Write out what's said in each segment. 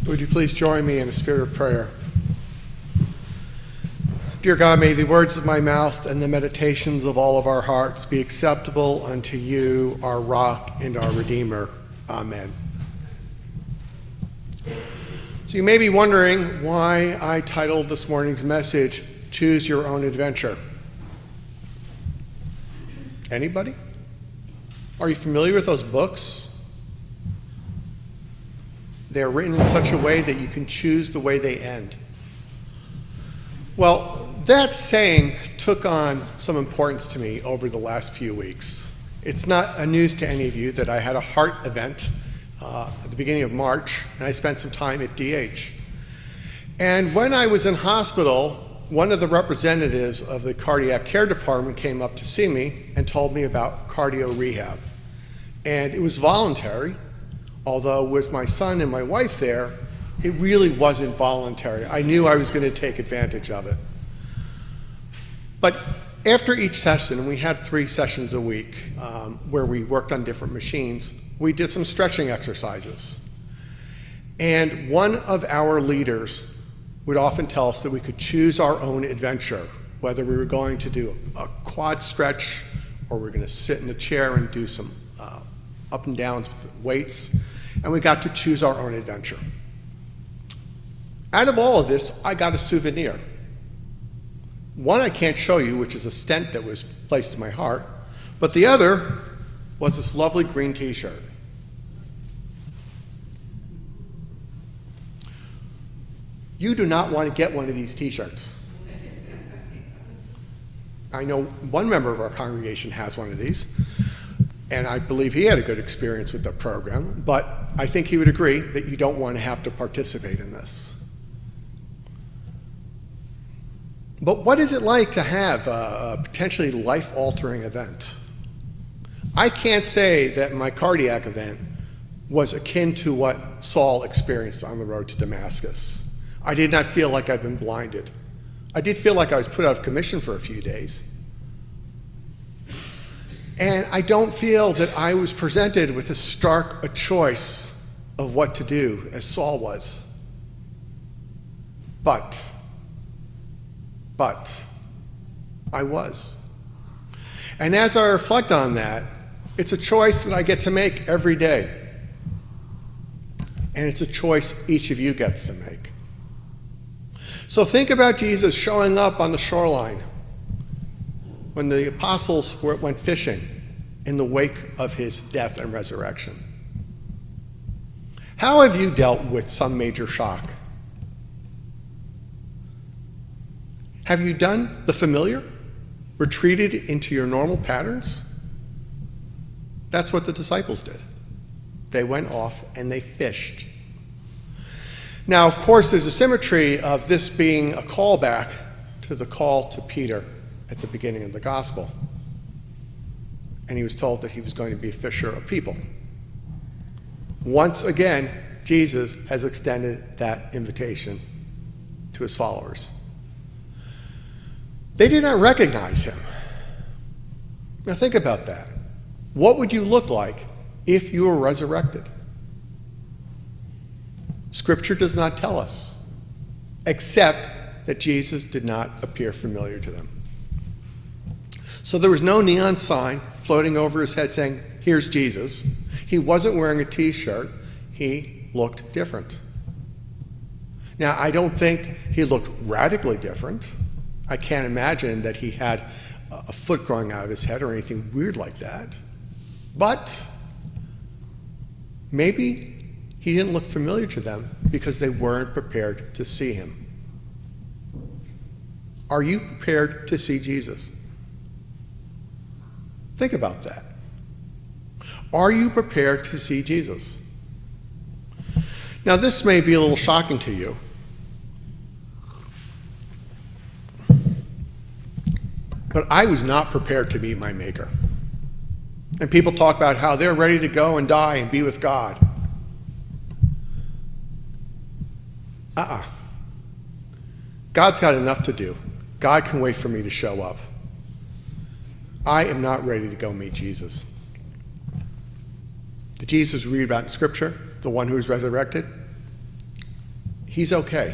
Would you please join me in a spirit of prayer? Dear God, may the words of my mouth and the meditations of all of our hearts be acceptable unto you, our rock and our Redeemer. Amen. So you may be wondering why I titled this morning's message, Choose Your Own Adventure. Anybody? Are you familiar with those books? They're written in such a way that you can choose the way they end. Well, that saying took on some importance to me over the last few weeks. It's not a news to any of you that I had a heart event at the beginning of March, and I spent some time at DH. And when I was in hospital, one of the representatives of the cardiac care department came up to see me and told me about cardio rehab. And it was voluntary, although with my son and my wife there, it really wasn't voluntary. I knew I was going to take advantage of it. But after each session, and we had 3 sessions a week where we worked on different machines, we did some stretching exercises. And one of our leaders would often tell us that we could choose our own adventure, whether we were going to do a quad stretch or we're going to sit in a chair and do some up and down with weights, and we got to choose our own adventure. Out of all of this, I got a souvenir. One I can't show you, which is a stent that was placed in my heart, but the other was this lovely green t-shirt. You do not want to get one of these t-shirts. I know one member of our congregation has one of these, and I believe he had a good experience with the program, but I think he would agree that you don't want to have to participate in this. But what is it like to have a potentially life-altering event? I can't say that my cardiac event was akin to what Saul experienced on the road to Damascus. I did not feel like I'd been blinded. I did feel like I was put out of commission for a few days. And I don't feel that I was presented with as stark a choice of what to do as Saul was. But I was. And as I reflect on that, it's a choice that I get to make every day. And it's a choice each of you gets to make. So think about Jesus showing up on the shoreline when the apostles went fishing in the wake of his death and resurrection. How have you dealt with some major shock? Have you done the familiar? Retreated into your normal patterns? That's what the disciples did. They went off and they fished. Now, of course, there's a symmetry of this being a callback to the call to Peter at the beginning of the gospel. And he was told that he was going to be a fisher of people. Once again, Jesus has extended that invitation to his followers. They did not recognize him. Now think about that. What would you look like if you were resurrected? Scripture does not tell us, except that Jesus did not appear familiar to them. So there was no neon sign floating over his head saying, "Here's Jesus." He wasn't wearing a t-shirt. He looked different. Now, I don't think he looked radically different. I can't imagine that he had a foot growing out of his head or anything weird like that. But maybe he didn't look familiar to them because they weren't prepared to see him. Are you prepared to see Jesus? Think about that. Are you prepared to see Jesus? Now, this may be a little shocking to you. But I was not prepared to meet my Maker. And people talk about how they're ready to go and die and be with God. God's got enough to do. God can wait for me to show up. I am not ready to go meet Jesus. The Jesus we read about in Scripture, the one who was resurrected, He's okay.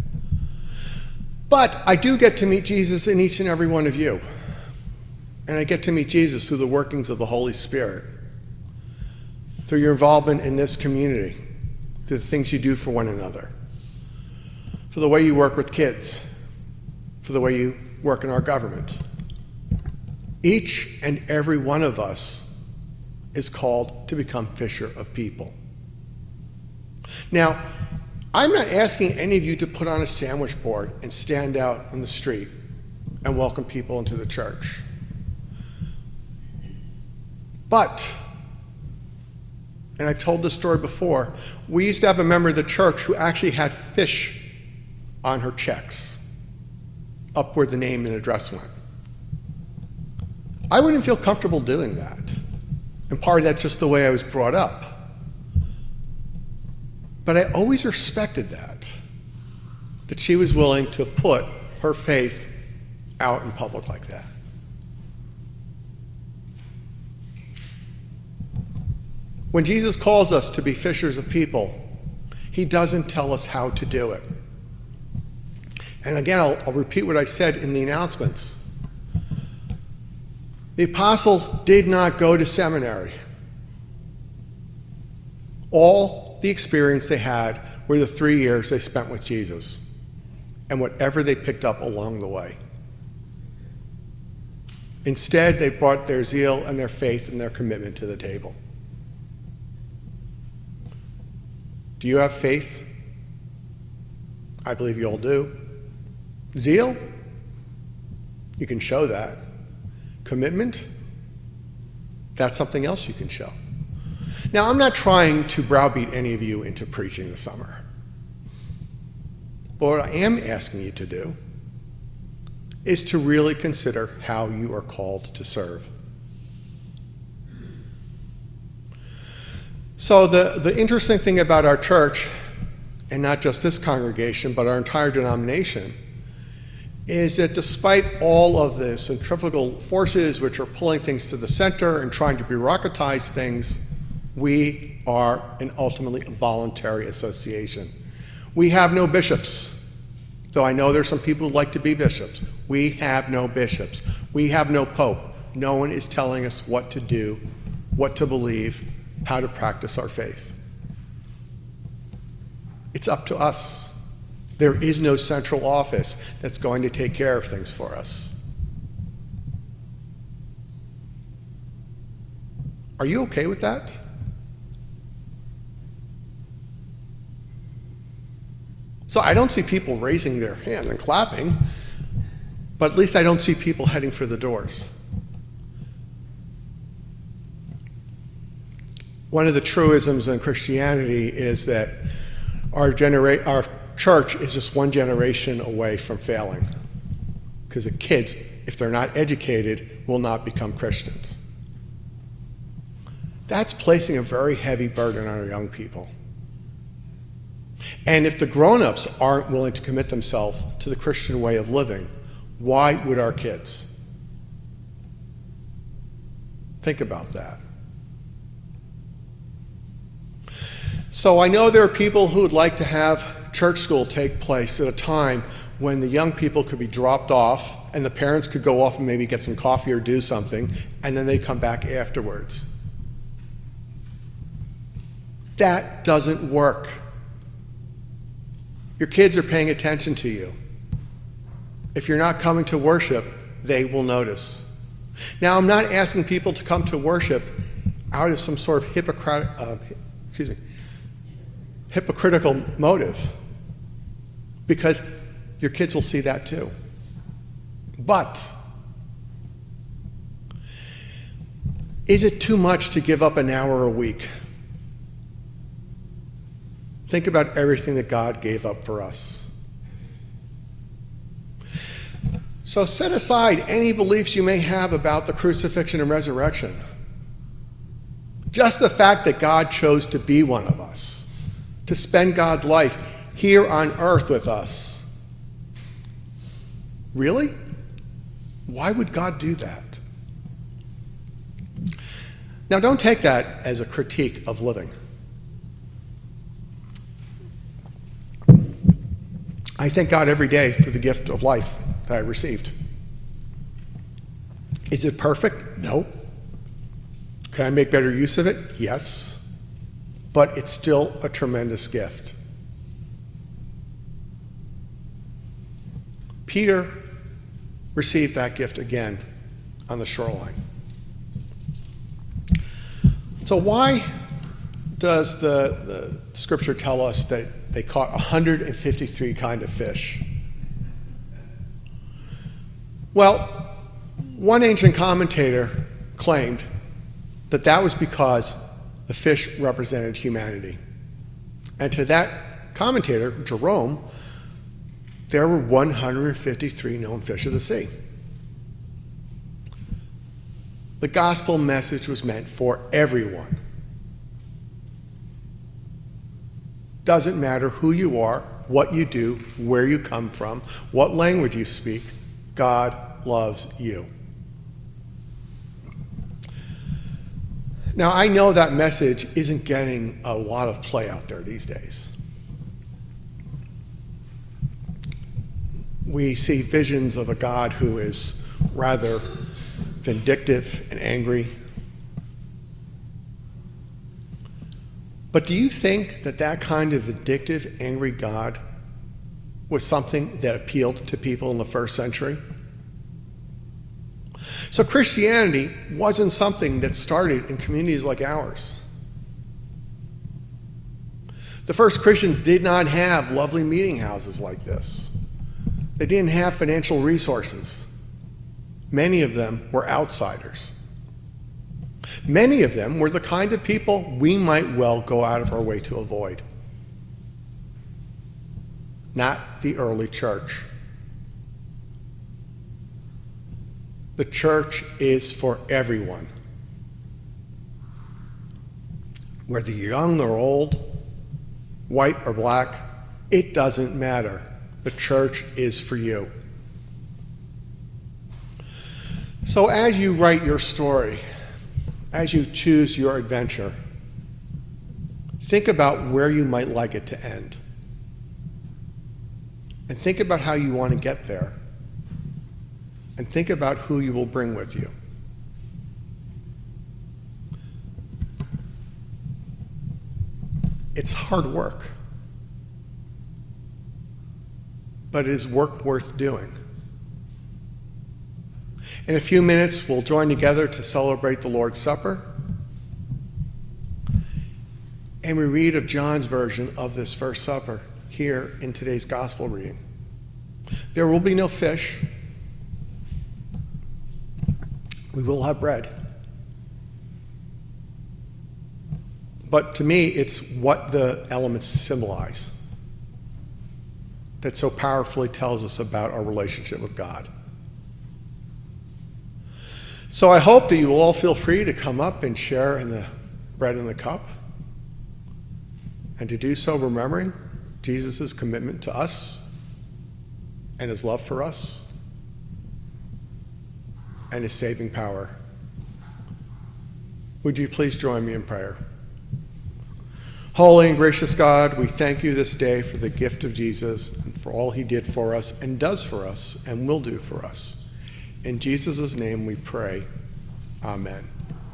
But I do get to meet Jesus in each and every one of you. And I get to meet Jesus through the workings of the Holy Spirit, through your involvement in this community, through the things you do for one another, for the way you work with kids, for the way you work in our government. Each and every one of us is called to become fisher of people. Now, I'm not asking any of you to put on a sandwich board and stand out on the street and welcome people into the church. But, and I've told this story before, we used to have a member of the church who actually had fish on her checks, up where the name and address went. I wouldn't feel comfortable doing that. And part of that's just the way I was brought up. But I always respected that she was willing to put her faith out in public like that. When Jesus calls us to be fishers of people, he doesn't tell us how to do it. And again, I'll repeat what I said in the announcements. The apostles did not go to seminary. All the experience they had were the 3 years they spent with Jesus and whatever they picked up along the way. Instead, they brought their zeal and their faith and their commitment to the table. Do you have faith? I believe you all do. Zeal? You can show that. Commitment? That's something else you can show. Now, I'm not trying to browbeat any of you into preaching this summer. But what I am asking you to do is to really consider how you are called to serve. So the interesting thing about our church, and not just this congregation, but our entire denomination, is that despite all of the centrifugal forces which are pulling things to the center and trying to bureaucratize things, we are an ultimately voluntary association. We have no bishops, though I know there's some people who like to be bishops. We have no bishops. We have no pope. No one is telling us what to do, what to believe, how to practice our faith. It's up to us. There is no central office that's going to take care of things for us. Are you okay with that? So I don't see people raising their hand and clapping, but at least I don't see people heading for the doors. One of the truisms in Christianity is that our church is just one generation away from failing, because the kids, if they're not educated, will not become Christians. That's placing a very heavy burden on our young people. And if the grown-ups aren't willing to commit themselves to the Christian way of living, why would our kids? Think about that. So I know there are people who would like to have church school take place at a time when the young people could be dropped off and the parents could go off and maybe get some coffee or do something, and then they come back afterwards. That doesn't work. Your kids are paying attention to you. If you're not coming to worship, they will notice. Now, I'm not asking people to come to worship out of some sort of hypocritical motive, because your kids will see that too. But is it too much to give up an hour a week? Think about everything that God gave up for us. So set aside any beliefs you may have about the crucifixion and resurrection. Just the fact that God chose to be one of us, to spend God's life here on earth with us. Really? Why would God do that? Now, don't take that as a critique of living. I thank God every day for the gift of life that I received. Is it perfect? No. Can I make better use of it? Yes. But it's still a tremendous gift. Peter received that gift again on the shoreline. So why does the scripture tell us that they caught 153 kind of fish? Well, one ancient commentator claimed that that was because the fish represented humanity. And to that commentator, Jerome, there were 153 known fish of the sea. The gospel message was meant for everyone. Doesn't matter who you are, what you do, where you come from, what language you speak, God loves you. Now, I know that message isn't getting a lot of play out there these days. We see visions of a God who is rather vindictive and angry. But do you think that that kind of vindictive, angry God was something that appealed to people in the first century? So Christianity wasn't something that started in communities like ours. The first Christians did not have lovely meeting houses like this. They didn't have financial resources. Many of them were outsiders. Many of them were the kind of people we might well go out of our way to avoid. Not the early church. The church is for everyone. Whether you're young or old, white or black, it doesn't matter. The church is for you. So as you write your story, as you choose your adventure, think about where you might like it to end. And think about how you want to get there. And think about who you will bring with you. It's hard work. But it is work worth doing. In a few minutes, we'll join together to celebrate the Lord's Supper. And we read of John's version of this first supper here in today's gospel reading. There will be no fish. We will have bread. But to me, it's what the elements symbolize that so powerfully tells us about our relationship with God. So I hope that you will all feel free to come up and share in the bread and the cup, and to do so remembering Jesus' commitment to us and his love for us and his saving power. Would you please join me in prayer? Holy and gracious God, we thank you this day for the gift of Jesus and for all he did for us and does for us and will do for us. In Jesus' name we pray. Amen.